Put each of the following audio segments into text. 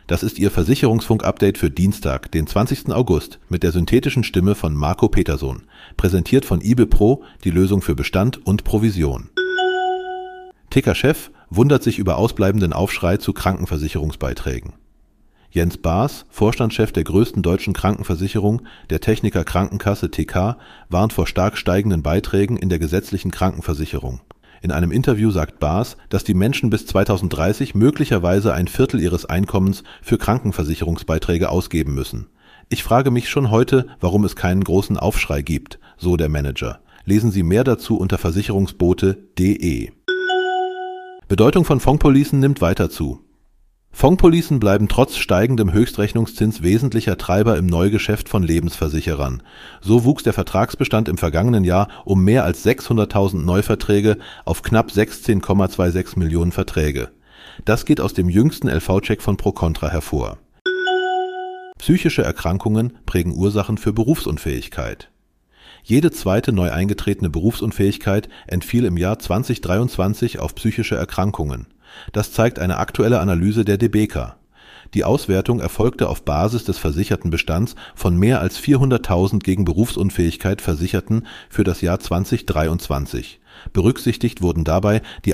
Das ist Ihr Versicherungsfunk-Update für Dienstag, den 20. August, mit der synthetischen Stimme von Marco Petersohn. Präsentiert von IBE Pro, die Lösung für Bestand und Provision. Ticker-Chef wundert sich über ausbleibenden Aufschrei zu Krankenversicherungsbeiträgen. Jens Baas, Vorstandschef der größten deutschen Krankenversicherung, der Techniker Krankenkasse TK, warnt vor stark steigenden Beiträgen in der gesetzlichen Krankenversicherung. In einem Interview sagt Baas, dass die Menschen bis 2030 möglicherweise ein Viertel ihres Einkommens für Krankenversicherungsbeiträge ausgeben müssen. Ich frage mich schon heute, warum es keinen großen Aufschrei gibt, so der Manager. Lesen Sie mehr dazu unter versicherungsbote.de. Bedeutung von Fondpolicen nimmt weiter zu. Fondpolicen bleiben trotz steigendem Höchstrechnungszins wesentlicher Treiber im Neugeschäft von Lebensversicherern. So wuchs der Vertragsbestand im vergangenen Jahr um mehr als 600.000 Neuverträge auf knapp 16,26 Millionen Verträge. Das geht aus dem jüngsten LV-Check von Pro-Contra hervor. Psychische Erkrankungen prägen Ursachen für Berufsunfähigkeit. Jede zweite neu eingetretene Berufsunfähigkeit entfiel im Jahr 2023 auf psychische Erkrankungen. Das zeigt eine aktuelle Analyse der DBK. Die Auswertung erfolgte auf Basis des versicherten Bestands von mehr als 400.000 gegen Berufsunfähigkeit Versicherten für das Jahr 2023. Berücksichtigt wurden dabei die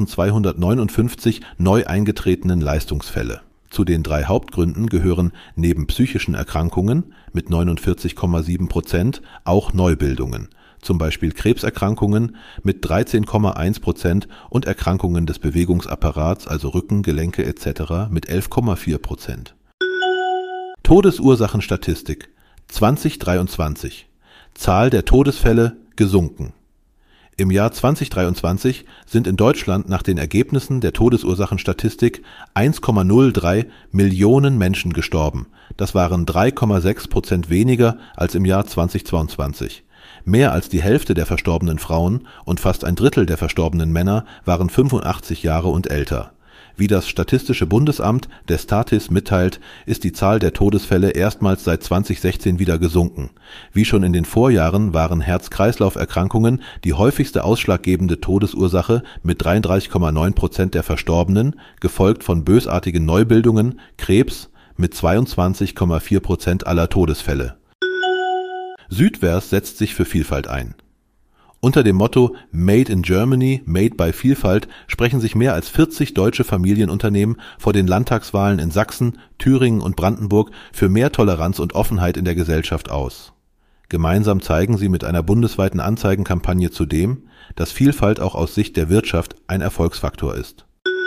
1.259 neu eingetretenen Leistungsfälle. Zu den 3 Hauptgründen gehören neben psychischen Erkrankungen mit 49,7% auch Neubildungen, zum Beispiel Krebserkrankungen mit 13,1% und Erkrankungen des Bewegungsapparats, also Rücken, Gelenke etc. mit 11,4%. Todesursachenstatistik 2023. Zahl der Todesfälle gesunken. Im Jahr 2023 sind in Deutschland nach den Ergebnissen der Todesursachenstatistik 1,03 Millionen Menschen gestorben. Das waren 3,6% weniger als im Jahr 2022. Mehr als die Hälfte der verstorbenen Frauen und fast ein Drittel der verstorbenen Männer waren 85 Jahre und älter. Wie das Statistische Bundesamt der Statis mitteilt, ist die Zahl der Todesfälle erstmals seit 2016 wieder gesunken. Wie schon in den Vorjahren waren Herz-Kreislauf-Erkrankungen die häufigste ausschlaggebende Todesursache mit 33,9% der Verstorbenen, gefolgt von bösartigen Neubildungen, Krebs mit 22,4% aller Todesfälle. Südvers setzt sich für Vielfalt ein. Unter dem Motto Made in Germany, Made by Vielfalt sprechen sich mehr als 40 deutsche Familienunternehmen vor den Landtagswahlen in Sachsen, Thüringen und Brandenburg für mehr Toleranz und Offenheit in der Gesellschaft aus. Gemeinsam zeigen sie mit einer bundesweiten Anzeigenkampagne zudem, dass Vielfalt auch aus Sicht der Wirtschaft ein Erfolgsfaktor ist.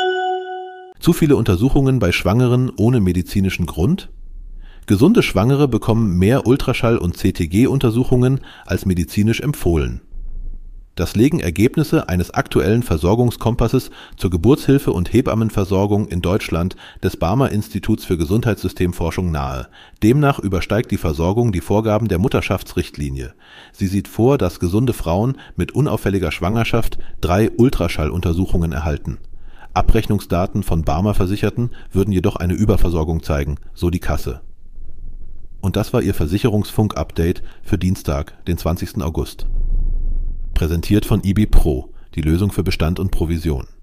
Zu viele Untersuchungen bei Schwangeren ohne medizinischen Grund? Gesunde Schwangere bekommen mehr Ultraschall- und CTG-Untersuchungen als medizinisch empfohlen. Das legen Ergebnisse eines aktuellen Versorgungskompasses zur Geburtshilfe und Hebammenversorgung in Deutschland des Barmer Instituts für Gesundheitssystemforschung nahe. Demnach übersteigt die Versorgung die Vorgaben der Mutterschaftsrichtlinie. Sie sieht vor, dass gesunde Frauen mit unauffälliger Schwangerschaft 3 Ultraschalluntersuchungen erhalten. Abrechnungsdaten von Barmer Versicherten würden jedoch eine Überversorgung zeigen, so die Kasse. Und das war Ihr Versicherungsfunk-Update für Dienstag, den 20. August. Präsentiert von IBE Pro, die Lösung für Bestand und Provision.